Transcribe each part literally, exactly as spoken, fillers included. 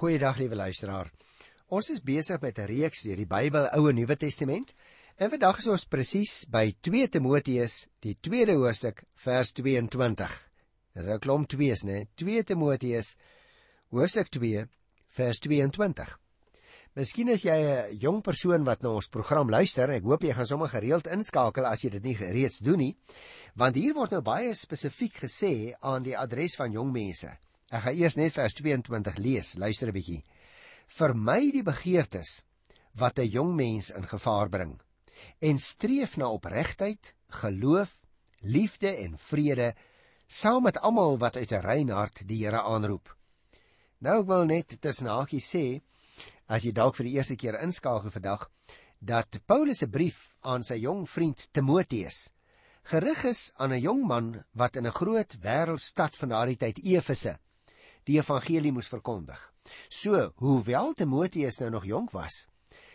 Goeiedag, liewe luisteraar. Ons is besig met 'n reeks deur die Bybel, Ou en Nuwe Testament. En vandag is ons presies by twee Timoteus, die tweede hoofstuk, vers tweeëntwintig. Dis 'n klomp twees, né? twee Timoteus, hoofstuk twee, vers tweeëntwintig. Miskien is jy 'n jong persoon wat na ons program luister. Ek hoop jy gaan sommer gereeld inskakel as jy dit nie reeds doen nie, want hier word nou baie spesifiek gesê aan die adres van jong mense. Ek gaan eers net vers tweeëntwintig lees. Luister 'n bietjie. Vermy die begeertes wat 'n jong mens in gevaar bring, en streef na opregtheid, geloof, liefde en vrede, saam met almal wat uit 'n rein hart die Here aanroep. Nou ek wil net tussen hakies sê, as jy dalk vir die eerste keer inskakel vandag, dat Paulus se brief aan sy jong vriend Timoteus gerig is aan 'n jong man wat in 'n groot wêreldstad van daardie tyd, Efese, die evangelie moes verkondig. So, hoewel Timoteus nou nog jonk was,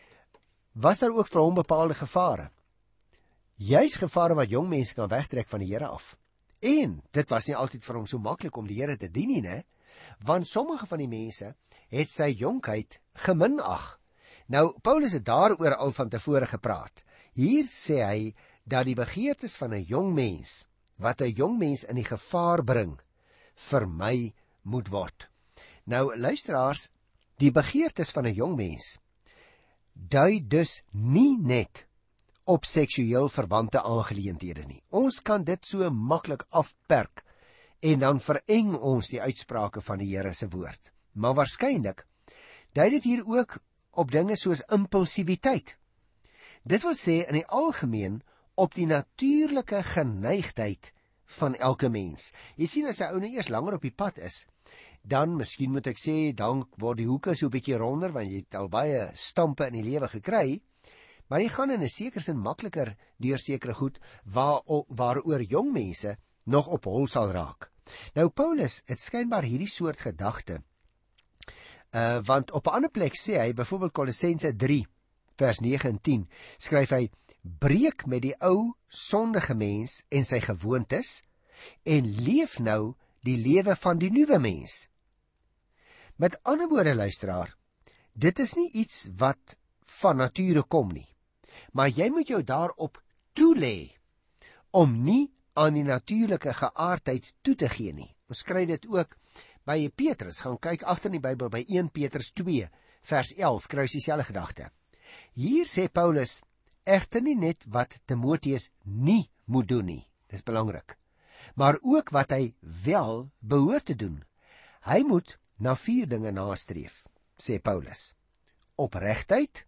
was daar ook vir hom bepaalde gevare. Juis gevare wat jong mense kan wegtrek van die Here af. En dit was nie altyd vir hom so maklik om die Here te dien nie, né? Want sommige van die mense het sy jonkheid geminag. Nou, Paulus het daaroor al van tevore gepraat. Hier sê hy dat die begeertes van 'n jong mens, wat 'n jong mens in die gevaar bring, vermy moet word. Nou, luisteraars, die begeertes van 'n jong mens dui dus nie net op seksueel verwante aangeleenthede nie. Ons kan dit so maklik afperk en dan vereng ons die uitsprake van die Here se woord. Maar waarskynlik dui dit hier ook op dinge soos impulsiwiteit. Dit wil sê in die algemeen op die natuurlike geneigtheid van elke mens. Jy sien, as 'n ou nou eers langer op die pad is, dan, miskien moet ek sê, dan word die hoeke so 'n bietjie ronder, want jy het al baie stampe in die lewe gekry, maar jy gaan in 'n sekere sin makliker deur sekere goed waar, waaroor jong mense nog op hol sal raak. Nou, Paulus het skynbaar hierdie soort gedagte, uh, want op 'n ander plek sê hy, byvoorbeeld Kolossense drie, vers nege en tien, skryf hy, breek met die ou sondige mens en sy gewoontes, en leef nou die lewe van die nuwe mens. Met ander woorde, luisteraar, dit is nie iets wat van nature kom nie, maar jy moet jou daarop toelê om nie aan die natuurlike geaardheid toe te gee nie. Ons kry dit ook by Petrus. Gaan kyk agter in die Bybel by een Petrus twee, vers elf, kry jy dieselfde gedagte. Hier sê Paulus egter nie net wat Timoteus nie moet doen nie, dis belangrik, maar ook wat hy wel behoort te doen. Hy moet na vier dinge nastreef, sê Paulus. Opregtheid,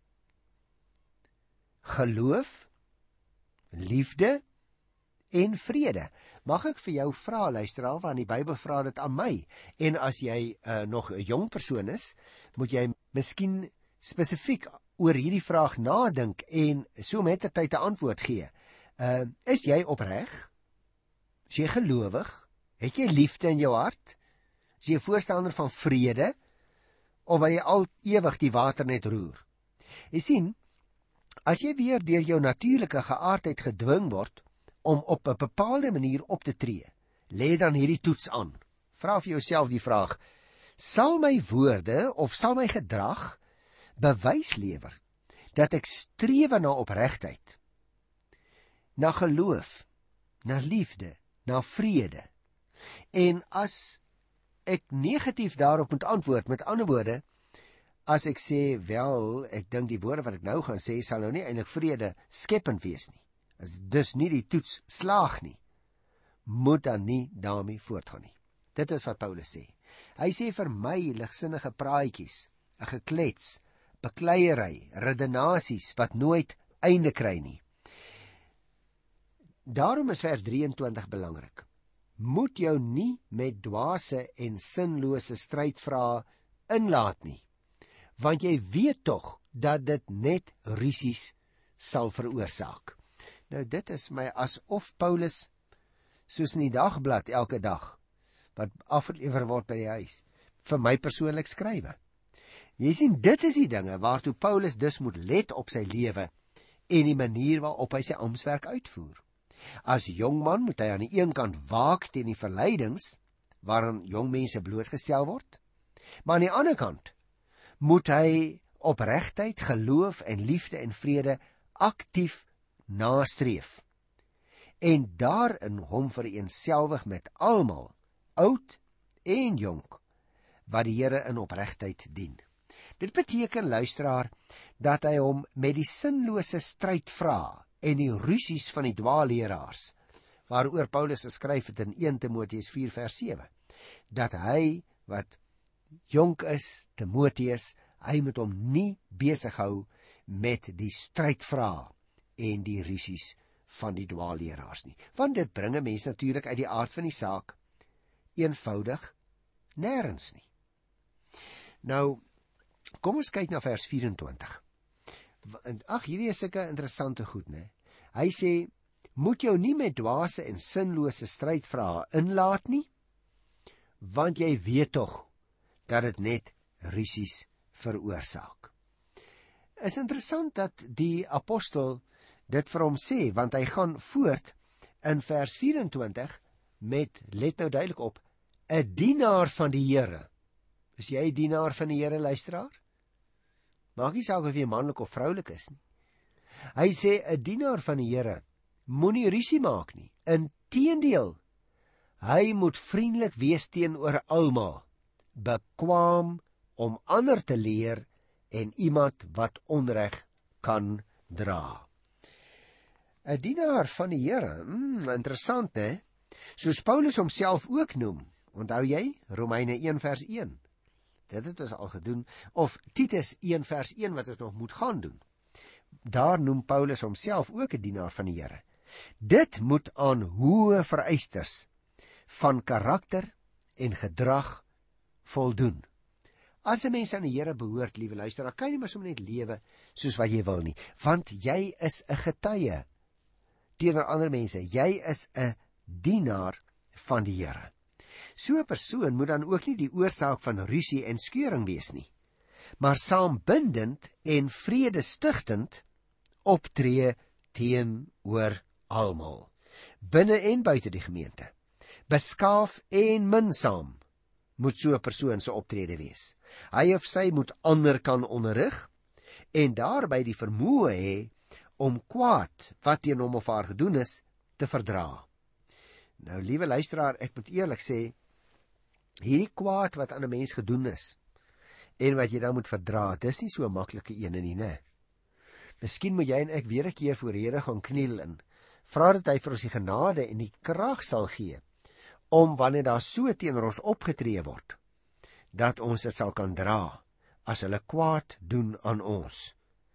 geloof, liefde en vrede. Mag ek vir jou vra, luisteraar, want die Bybel vra dit aan my, en as jy uh, nog 'n jong persoon is, moet jy miskien spesifiek oor hierdie vraag nadink en so met 'n tyd 'n antwoord gee. Uh, is jy opreg? Is jy gelowig? Het jy liefde in jou hart? Is jy 'n voorstander van vrede? Of wil jy al ewig die water net roer? Jy sien, as jy weer deur jou natuurlike geaardheid gedwing word om op 'n bepaalde manier op te tree, lê dan hierdie toets aan. Vra vir jouself die vraag, sal my woorde of sal my gedrag bewys lewer dat ek streef na opregtheid, na geloof, na liefde, na vrede? En as ek negatief daarop moet antwoord, met ander woorde, as ek sê, wel, ek dink die woorde wat ek nou gaan sê, sal nou nie eintlik vrede skepend wees nie, as dus nie die toets slaag nie, moet dan nie daarmee voortgaan nie. Dit is wat Paulus sê. Hy sê vir my ligsinnige praatjies, 'n geklets, bekleierery, redenasies wat nooit einde kry nie. Daarom is vers drieëntwintig belangrik. Moet jou nie met dwaase en sinlose strydvrae inlaat nie, want jy weet tog dat dit net rusies sal veroorsaak. Nou, dit is my asof Paulus, soos in die dagblad elke dag, wat afgelewer word by die huis, vir my persoonlik skrywe. Jy sien, dit is die dinge waartoe Paulus dus moet let op sy lewe en die manier waarop hy sy amptswerk uitvoer. As jong man moet hy aan die een kant waak teen die verleidings waaraan jong mense blootgestel word, maar aan die ander kant moet hy opregtheid, geloof en liefde en vrede aktief nastreef en daarin hom vereenselwig met almal, oud en jonk, wat die Here in opregtheid dien. Dit beteken, luisteraar, dat hy hom met die sinlose stryd vra en die rusies van die dwaalleraars, waaroor Paulus geskryf het in eerste Timoteus vier vers sewe, dat hy wat jonk is, Timoteus, hy moet hom nie besig hou met die strydvrae en die rusies van die dwaalleraars nie. Want dit bring 'n mens natuurlik uit die aard van die saak eenvoudig nêrens nie. Nou, kom ons kyk na vers vyf-en-twintig. Ag, hierdie is sulke interessante goed, né? Hy sê, moet jou nie met dwaase en sinlose strydvrae inlaat nie, want jy weet tog dat dit net rusies veroorsaak. Is interessant dat die apostel dit vir hom sê, want hy gaan voort in vers vyf-en-twintig met, let nou duidelik op, 'n dienaar van die Here. Is jy 'n dienaar van die Here, luisteraar? Maak nie saak of jy manlik of vroulik is nie. Hy sê, 'n dienaar van die Here moenie rusie maak nie. Inteendeel, hy moet vriendelik wees teenoor almal, bekwaam om ander te leer en iemand wat onreg kan dra. 'n Dienaar van die Here, hmm, interessant, hè? Soos Paulus homself ook noem. Onthou jy Romeine een vers een? Dit het ons al gedoen, of Titus een vers een wat ons nog moet gaan doen. Daar noem Paulus homself ook 'n dienaar van die Here. Dit moet aan hoë vereistes van karakter en gedrag voldoen. As 'n mens aan die Here behoort, liewe luisteraar, kan jy nie maar sommer net lewe soos wat jy wil nie, want jy is 'n getuie teenoor ander mense. Jy is 'n dienaar van die Here. So 'n persoon moet dan ook nie die oorsaak van rusie en skeuring wees nie, maar saambindend en vredestigtend optree teenoor almal, binne en buite die gemeente. Beskaaf en minsaam moet so 'n persoon se optrede wees. Hy of sy moet ander kan onderrig en daarby die vermoë hê om kwaad wat teen hom of haar gedoen is te verdra. Nou, liewe luisteraar, ek moet eerlik sê, hierdie kwaad wat aan 'n mens gedoen is en wat jy dan moet verdra, dis nie so 'n maklike ene nie, né? Miskien moet jy en ek weer 'n keer voor die Here gaan kniel en vra dat hy vir ons die genade en die krag sal gee om wanneer daar so teenoor ons opgetree word, dat ons dit sal kan dra as hulle kwaad doen aan ons,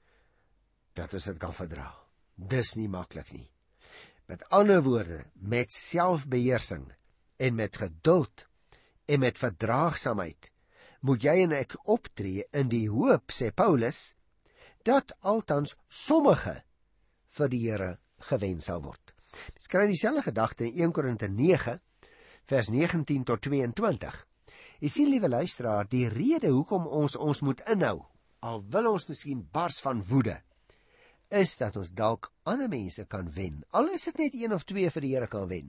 dat ons dit kan verdra. Dis nie maklik nie. Met ander woorde, met selfbeheersing en met geduld en met verdraagsaamheid moet jy en ek optree in die hoop, sê Paulus, dat althans sommige vir die Here gewen sal word. Ons kry dieselfde gedagte in een Korinte nege vers negentien tot tweeëntwintig. Jy sien, liewe luisteraar, die rede hoekom ons ons moet inhou, al wil ons miskien bars van woede, is dat ons dalk ander mense kan wen, al is dit net een of twee vir die Here kan wen,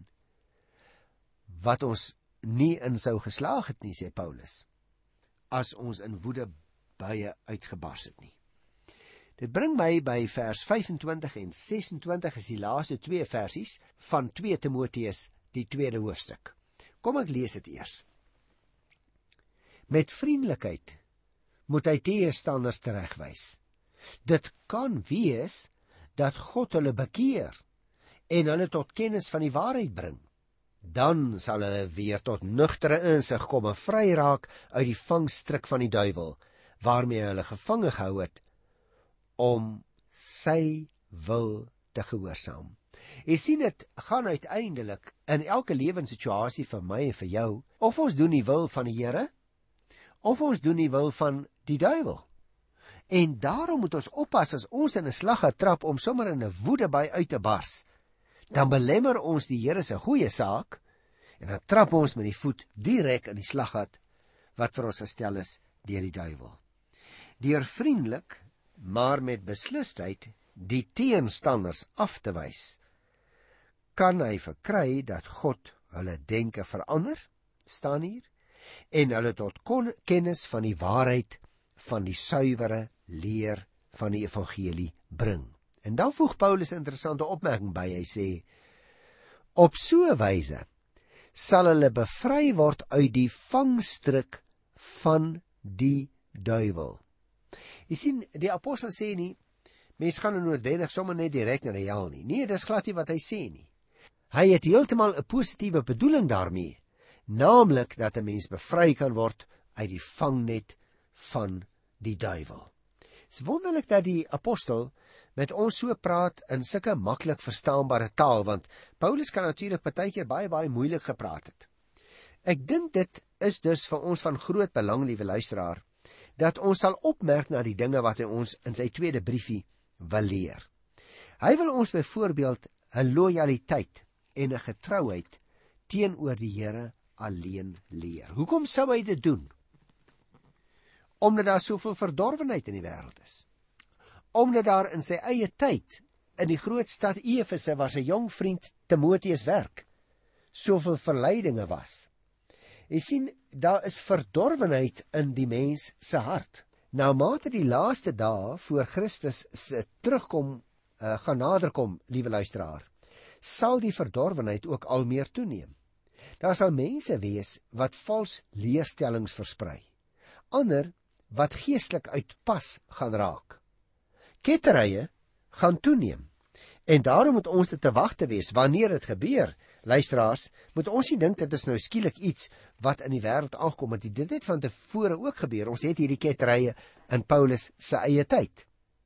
wat ons nie in sou geslaag het nie, sê Paulus, as ons in woede baie uitgebars het nie. Dit bring my by vers vyf-en-twintig en ses-en-twintig, is die laaste twee versies van twee Timoteus, die tweede hoofstuk. Kom ek lees dit eers. Met vriendelikheid moet hy teëstanders teregwys. Dit kan wees dat God hulle bekeer en hulle tot kennis van die waarheid bring. Dan sal hulle weer tot nugtere insig kom en vry raak uit die vangstrik van die duiwel, waarmee hulle gevange gehou het, om sy wil te gehoorsaam. Jy sien, dit gaan uiteindelik in elke lewenssituasie vir my en vir jou, of ons doen die wil van die Here, of ons doen die wil van die duiwel. En daarom moet ons oppas as ons in 'n slag trap om sommer in 'n woedeby uit te bars. Dan belemmer ons die Here se goeie saak en dan trap ons met die voet direk in die slaggat wat vir ons gestel is deur die duiwel. Deur vriendelik, maar met beslisheid die teenstanders af te wys, kan hy verkry dat God hulle denke verander, staan hier, en hulle tot kon, kennis van die waarheid van die suiwere leer van die evangelie bring. En dan voeg Paulus 'n interessante opmerking by. Hy sê, op so 'n wyse sal hulle bevry word uit die vangstrik van die duiwel. Jy sien, die apostel sê nie, mens gaan nou noodwendig sommer net direk na die hel nie. Nee, dis glad nie wat hy sê nie. Hy het heeltemal 'n positiewe bedoeling daarmee, naamlik dat 'n mens bevry kan word uit die vangnet van die duiwel. Dit is wonderlik dat die apostel met ons so praat in sulke maklik verstaanbare taal, want Paulus kan natuurlik partykeer baie baie moeilik gepraat het. Ek dink dit is dus vir ons van groot belang, liewe luisteraar, dat ons sal opmerk na die dinge wat hy ons in sy tweede briefie wil leer. Hy wil ons byvoorbeeld 'n lojaliteit en 'n getrouheid teenoor die Here alleen leer. Hoekom sou hy dit doen? Omdat daar soveel verdorwenheid in die wêreld is. Omdat daar in sy eie tyd, in die groot stad Efese, waar sy jong vriend Timoteus werk, soveel verleidinge was. Jy sien, daar is verdorwenheid in die mens se hart. Nou mate die laaste dae voor Christus se terugkom, uh, gaan naderkom, liewe luisteraar, sal die verdorwenheid ook al meer toeneem. Daar sal mense wees wat vals leerstellings versprei, ander wat geestelik uit pas gaan raak. Ketterye gaan toeneem, en daarom moet ons dit te wag te wees wanneer dit gebeur. Luisteraars, moet ons nie dink dit is nou skielik iets wat in die wêreld aankom, want dit het van tevore ook gebeur. Ons het hierdie ketterye in Paulus se eie tyd.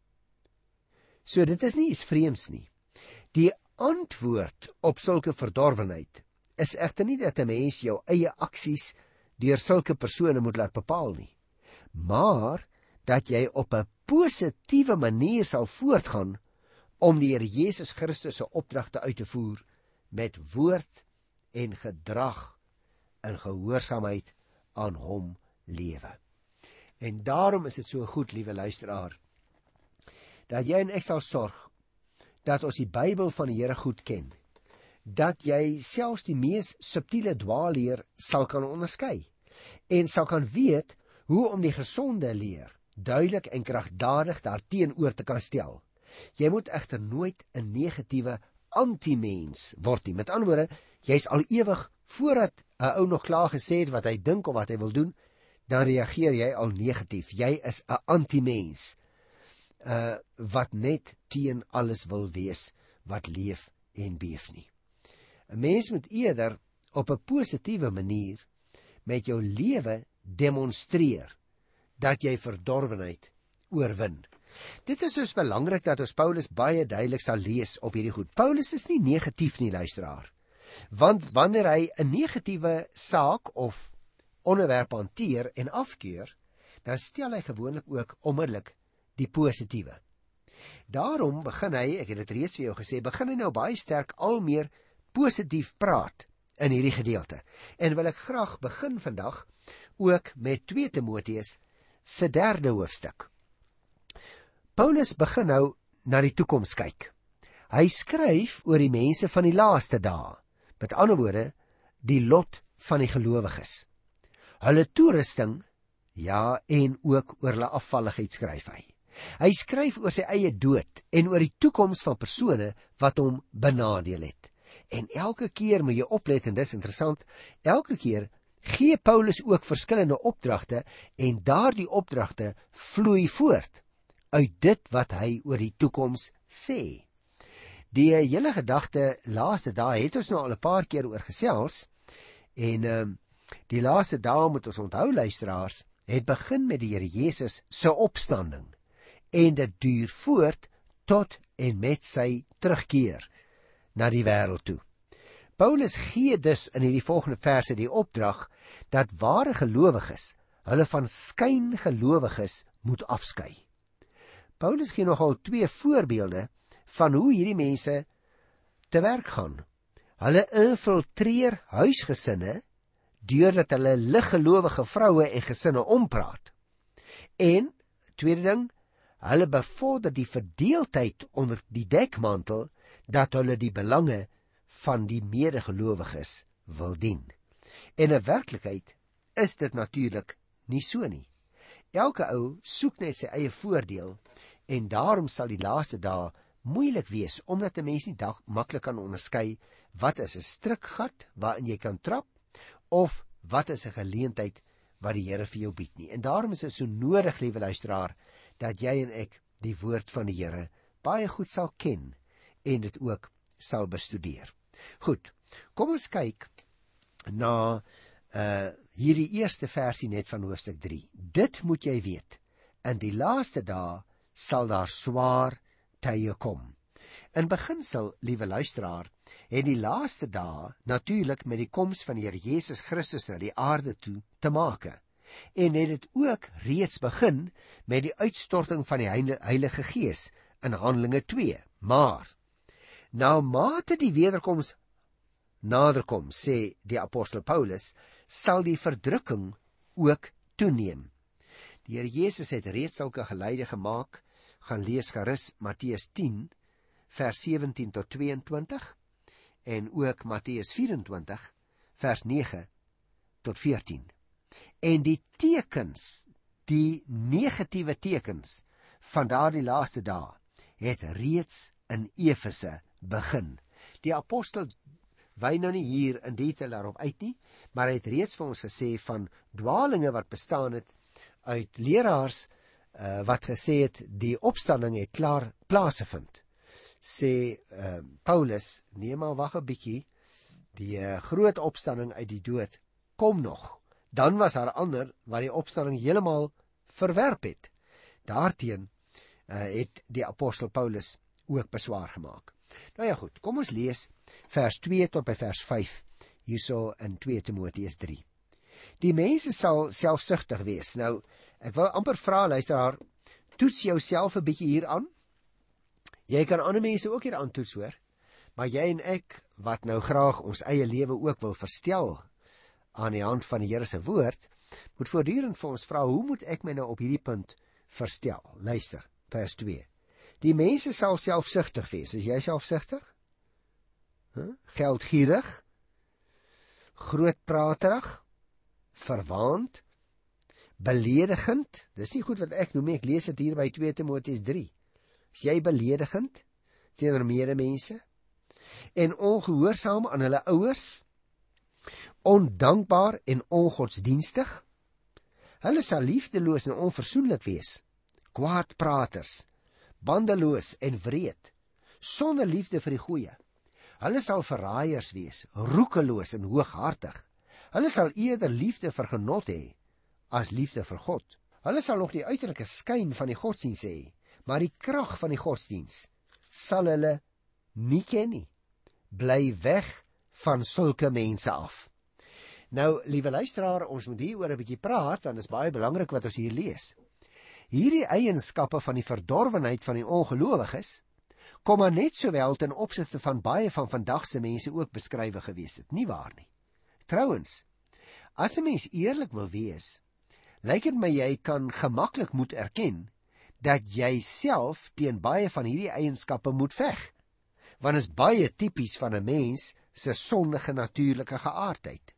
So dit is nie iets vreemds nie. Die antwoord op sulke verdorwenheid is egter nie dat 'n mens jou eie aksies deur sulke persone moet laat bepaal nie, maar dat jy op 'n positiewe manier sal voortgaan om die Here Jesus Christus se opdragte uit te voer met woord en gedrag in gehoorsaamheid aan hom lewe. En daarom is dit so goed, liewe luisteraar, dat jy en ek sal sorg dat ons die Bybel van die Here goed ken, dat jy selfs die mees subtiele dwaalleer sal kan onderskei en sal kan weet hoe om die gesonde leer duidelik en kragtadig daarteenoor te kan stel. Jy moet egter nooit 'n negatiewe anti-mens word nie. Met ander woorde, jy's al ewig voordat 'n ou nog klaar gesê het wat hy dink of wat hy wil doen, dan reageer jy al negatief. Jy is 'n anti-mens uh, wat net teen alles wil wees wat leef en beef nie. 'n Mens moet eerder op 'n positiewe manier met jou lewe demonstreer dat jy verdorwenheid oorwin. Dit is dus belangrik dat ons Paulus baie duidelik sal lees op hierdie goed. Paulus is nie negatief nie, luisteraar. Want wanneer hy 'n negatiewe saak of onderwerp hanteer en afkeur, dan stel hy gewoonlik ook onmiddellik die positiewe. Daarom begin hy, ek het dit reeds vir jou gesê, begin hy nou baie sterk al meer positief praat in hierdie gedeelte. En wil ek graag begin vandag ook met twee Timoteus se derde hoofstuk. Paulus begin nou na die toekoms kyk. Hy skryf oor die mense van die laaste dae, met ander woorde, die lot van die gelowiges. Hulle toerusting, ja, en ook oor hulle afvalligheid skryf hy. Hy skryf oor sy eie dood en oor die toekoms van persone wat hom benadeel het. En elke keer moet jy oplet, en dis interessant, elke keer gee Paulus ook verskillende opdragte, en daardie opdragte vloei voort uit dit wat hy oor die toekoms sê. Die hele gedagte laaste dae het ons nou al 'n paar keer oor gesels, en um, die laaste dae, moet ons onthou, luisteraars, het begin met die Here Jesus se opstanding, en dit duur voort tot en met sy terugkeer na die wêreld toe. Paulus gee dus in hierdie volgende verse die opdrag dat ware gelowiges hulle van skyngelowiges moet afskei. Paulus gee nogal twee voorbeelde van hoe hierdie mense te werk gaan. Hulle infiltreer huisgesinne deurdat hulle liggelowige vroue en gesinne ompraat. En, tweede ding, hulle bevorder die verdeeldheid onder die dekmantel dat hulle die belange van die medegelowiges wil dien. En in werklikheid is dit natuurlik nie so nie. Elke ou soek net sy eie voordeel en daarom sal die laaste dae moeilik wees, omdat 'n mens nie dag maklik kan onderskei wat is 'n struikgat waarin jy kan trap of wat is 'n geleentheid wat die Here vir jou bied nie. En daarom is dit so nodig, liewe luisteraar, dat jy en ek die woord van die Here baie goed sal ken en dit ook sal bestudeer. Goed, kom ons kyk na uh, hierdie eerste versie net van hoofstuk drie. Dit moet jy weet, in die laaste dae sal daar swaar tye kom. In beginsel, liewe luisteraar, het die laaste dae natuurlik met die koms van die Here Jesus Christus na die aarde toe te make. En het dit ook reeds begin met die uitstorting van die Heilige Gees in Handelinge twee. Maar, nou mate die wederkoms naderkom, sê die apostel Paulus, sal die verdrukking ook toeneem. Die Here Jesus het reeds sulke geleide gemaak. Gaan lees gerus Matteus tien, vers sewentien tot tweeëntwintig, en ook Matteus vyf en twintig, vers nege tot veertien. En die tekens, die negatiewe tekens van daardie laaste dae, het reeds in Efese begin. Die apostel wy nou nie hier in detail daarop uit nie, maar hy het reeds vir ons gesê van dwalinge wat bestaan het uit leraars uh, wat gesê het die opstanding het klaar plaasgevind. Sê uh, Paulus, nee maar wag 'n bietjie, die uh, groot opstanding uit die dood kom nog. Dan was daar ander wat die opstanding heeltemal verwerp het. Daarteen uh, het die apostel Paulus ook beswaar gemaak. Nou ja goed, kom ons lees vers twee tot by vers vyf, hierso in twee Timoteus drie. Die mense sal selfsugtig wees. Nou, ek wil amper vra, luisteraar, toets jouself 'n bietjie hier aan. Jy kan ander mense ook hier aan toets, hoor. Maar jy en ek, wat nou graag ons eie lewe ook wil verstel aan die hand van die Here se woord, moet voortdurend vir ons vra, hoe moet ek my nou op hierdie punt verstel? Luister, vers twee. Die mense sal selfsugtig wees. Is jy selfsugtig? Huh? Geldgierig? Grootpraterig? Verwaand? Beledigend? Dis nie goed wat ek noem, ek lees dit hier by twee Timoteus drie. Is jy beledigend teenoor medemense? En ongehoorsaam aan hulle ouers? Ondankbaar en ongodsdienstig? Hulle sal liefdeloos en onversoenlik wees, kwaadpraters, bandeloos en wreed, sonder liefde vir die goeie. Hulle sal verraaiers wees, roekeloos en hooghartig. Hulle sal eerder liefde vir genot hê as liefde vir God. Hulle sal nog die uiterlike skyn van die godsdienst hê, maar die krag van die godsdienst sal hulle nie ken nie. Bly weg van sulke mense af. Nou, liewe luisteraar, ons moet hier oor 'n bietjie praat, want dit is baie belangrik wat ons hier lees. Hierdie eienskappe van die verdorwenheid van die ongelowiges kom maar net sowel ten opsigte van baie van vandag se mense ook beskrywe gewees het, nie waar nie? Trouwens, as 'n mens eerlik wil wees, lyk dit my jy kan gemaklik moet erken dat jy self teen baie van hierdie eienskappe moet veg, want is baie tipies van 'n mens se sondige natuurlike geaardheid.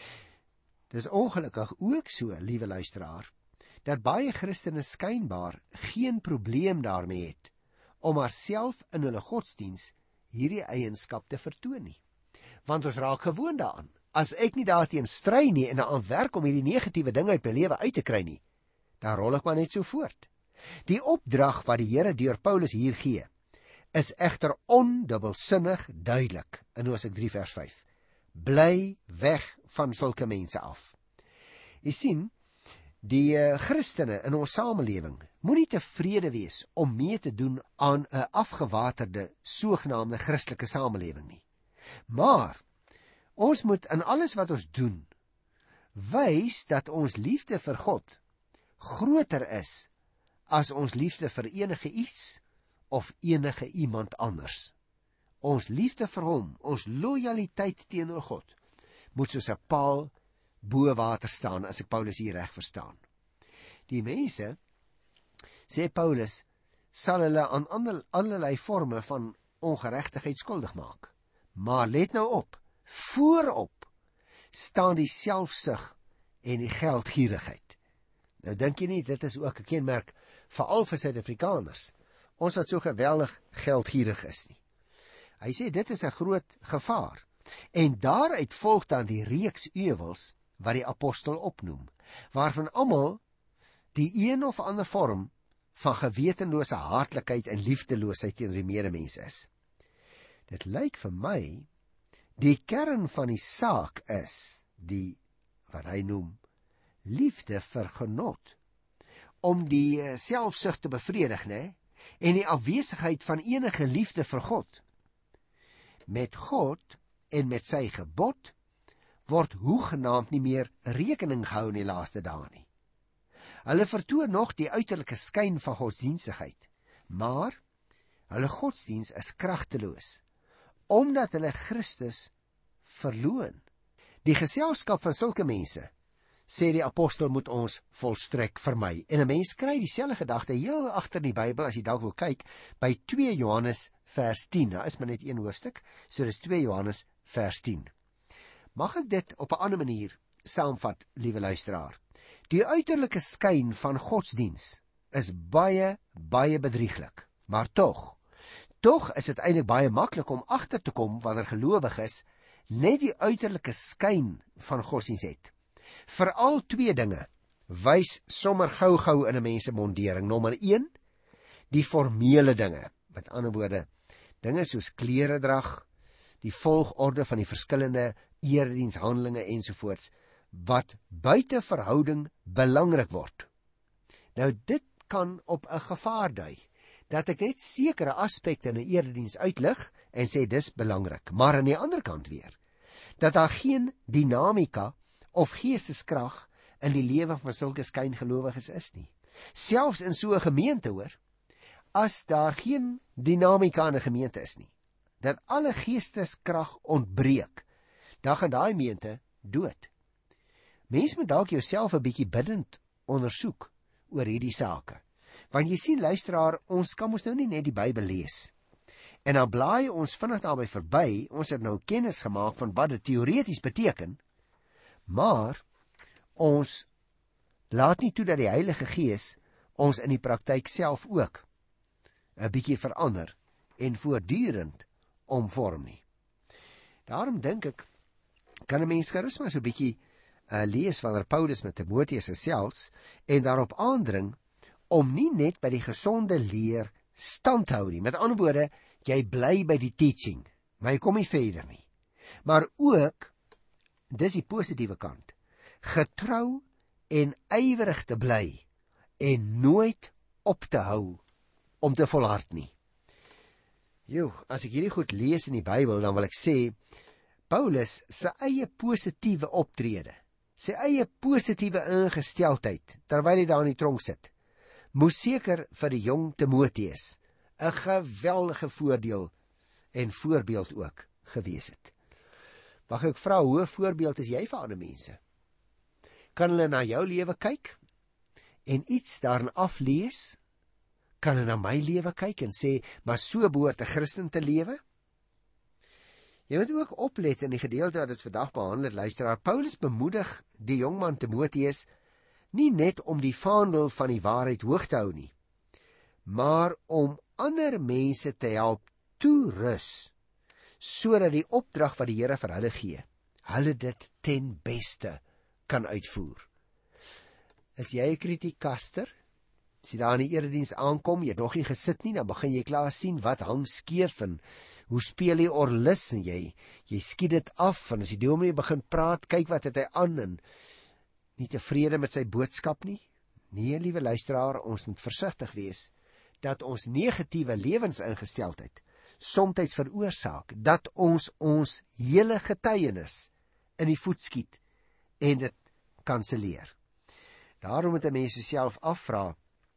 Dis ongelukkig ook so, liewe luisteraar, dat baie Christene skynbaar geen probleem daarmee het om haarself in hulle godsdiens hierdie eienskap te vertoon nie. Want ons raak gewoond daaraan. As ek nie daarteen stry nie en daaraan werk om hierdie negatiewe ding uit my lewe uit te kry nie, dan rol ek maar net so voort. Die opdrag wat die Here deur Paulus hier gee, is egter ondubbelsinnig duidelik in Hosea drie vers vyf. Bly weg van sulke mense af. Jy sien, die uh, Christene in ons samelewing moenie tevrede wees om mee te doen aan 'n afgewaterde sogenaamde Christelike samelewing nie. Maar ons moet in alles wat ons doen wys dat ons liefde vir God groter is as ons liefde vir enige iets of enige iemand anders. Ons liefde vir hom, ons lojaliteit teenoor God, moet soos 'n paal bo water staan, as ek Paulus hier reg verstaan. Die mense, sê Paulus, sal hulle aan ander, allerlei vorme van ongeregtigheid skuldig maak. Maar let nou op, voorop staan die selfsug en die geldgierigheid. Nou dink jy nie, dit is ook 'n kenmerk, veral vir Suid-Afrikaners, ons wat so geweldig geldgierig is nie. Hy sê, dit is 'n groot gevaar, en daaruit volg dan die reeks euwels, wat die apostel opnoem, waarvan almal die een of ander vorm van gewetenlose hartlikheid en liefdeloosheid teenoor die medemens is. Dit lyk vir my, die kern van die saak is, die, wat hy noem, liefde vir genot, om die selfsug te bevredig, né, en die afwesigheid van enige liefde vir God. Met God en met sy gebod, word hoegenaamd nie meer rekening gehou in die laaste dae nie. Hulle vertoon nog die uiterlike skyn van godsdienstigheid, maar hulle godsdiens is kragteloos, omdat hulle Christus verloon. Die geselskap van sulke mense, sê die apostel, moet ons volstrek vermy. En 'n mens kry dieselfde gedagte heel agter die Bybel, as jy dalk wil kyk, by twee Johannes vers tien. Nou is maar net een hoofstuk, so dis twee Johannes vers tien. Mag ek dit op 'n ander manier saamvat, liewe luisteraar? Die uiterlike skyn van godsdiens is baie, baie bedrieglik, maar tog, tog is dit eintlik baie maklik om agter te kom wanneer gelowiges net die uiterlike skyn van godsdiens het. Veral twee dinge wys sommer gou-gou in 'n mens se mondering. Nommer een, die formele dinge, met ander woorde, dinge soos kleredrag, die volgorde van die verskillende eredienshandelinge ensovoorts, wat buite verhouding belangrik word. Nou dit kan op 'n gevaar dui, dat ek net sekere aspekte in 'n erediens uitlig en sê dis belangrik, maar aan die ander kant weer, dat daar geen dinamika of geesteskrag in die lewe van sulke skyngelowiges is nie. Selfs in so 'n gemeente, hoor, as daar geen dinamika in 'n gemeente is nie, dat alle geesteskrag ontbreek, dan gaan daai gemeente dood. Mens moet dalk jouself 'n bietjie bidend ondersoek oor hierdie sake. Want jy sien, luisteraar, ons kan mos nou nie net die Bybel lees en dan blaai ons vinnig daarby verby. Ons het nou kennis gemaak van wat dit teoreties beteken, maar ons laat nie toe dat die Heilige Gees ons in die praktyk self ook 'n bietjie verander en voortdurend omvorm nie. Daarom dink ek, kan 'n mens gerus maar so 'n bietjie uh, lees wanneer Paulus met Timoteus gesels en daarop aandring om nie net by die gesonde leer stand te hou nie. Met ander woorde, jy bly by die teaching, maar jy kom nie verder nie. Maar ook, dis die positiewe kant, getrou en ywerig te bly en nooit op te hou om te volhard nie. Jo, as ek hierdie goed lees in die Bybel, dan wil ek sê, Paulus se eie positiewe optrede, sy eie positiewe ingesteldheid, terwyl hy daar in die tronk sit, moes seker vir die jong Timoteus 'n geweldige voordeel en voorbeeld ook gewees het. Mag ek vra, hoe 'n voorbeeld is jy vir ander mense? Kan hulle na jou lewe kyk en iets daarin aflees? Kan hulle na my lewe kyk en sê, maar so behoort 'n Christen te lewe? Jy moet ook oplet in die gedeelte wat ons vandag behandel het, luisteraar. Paulus bemoedig die jongman Timoteus nie net om die vaandel van die waarheid hoog te hou nie, maar om ander mense te help toerus, sodat die opdrag wat die Here vir hulle gee, hulle dit ten beste kan uitvoer. Is jy 'n kritiekaster? As jy daar in die erediens aankom, jy het nog nie gesit nie, dan begin jy klaar sien wat hang skeef en hoe speel jy orlis en jy, jy skiet dit af, en as die dominee begin praat, kyk wat het hy aan en nie tevrede met sy boodskap nie. Nee, liewe luisteraar, ons moet versigtig wees dat ons negatiewe lewensingesteldheid somtyds veroorsaak dat ons ons hele getuienis in die voet skiet en dit kanselleer. Daarom moet 'n mens jouself afvra,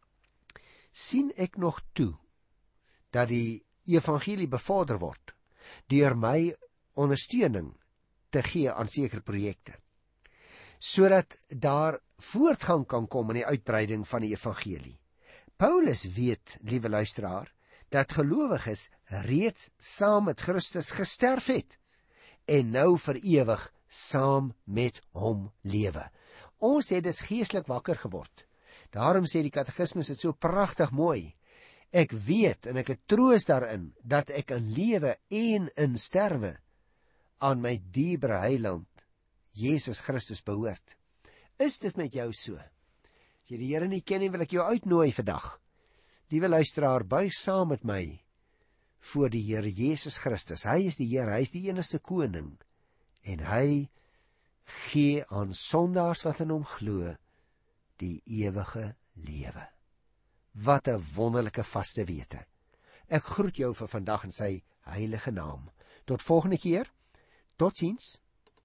sien ek nog toe dat die evangelie bevorder word deur my ondersteuning te gee aan sekere projekte, sodat daar voortgang kan kom in die uitbreiding van die evangelie. Paulus weet, liewe luisteraar, dat gelowiges reeds saam met Christus gesterf het en nou vir ewig saam met hom lewe. Ons het dus geestelik wakker geword. Daarom sê die katekismus dit so pragtig mooi. Ek weet en ek het troos daarin, dat ek in lewe en in sterwe aan my dierbare Heiland, Jesus Christus behoort. Is dit met jou so? As jy die Here nie ken nie, wil ek jou uitnooi vandag. Liewe luisteraar, buig saam met my voor die Here Jesus Christus. Hy is die Here, hy is die enigste koning. En hy gee aan sondaars wat in hom glo, die ewige lewe. Wat 'n wonderlike vaste wete. Ek groet jou vir vandag in sy heilige naam. Tot volgende keer. Totsiens.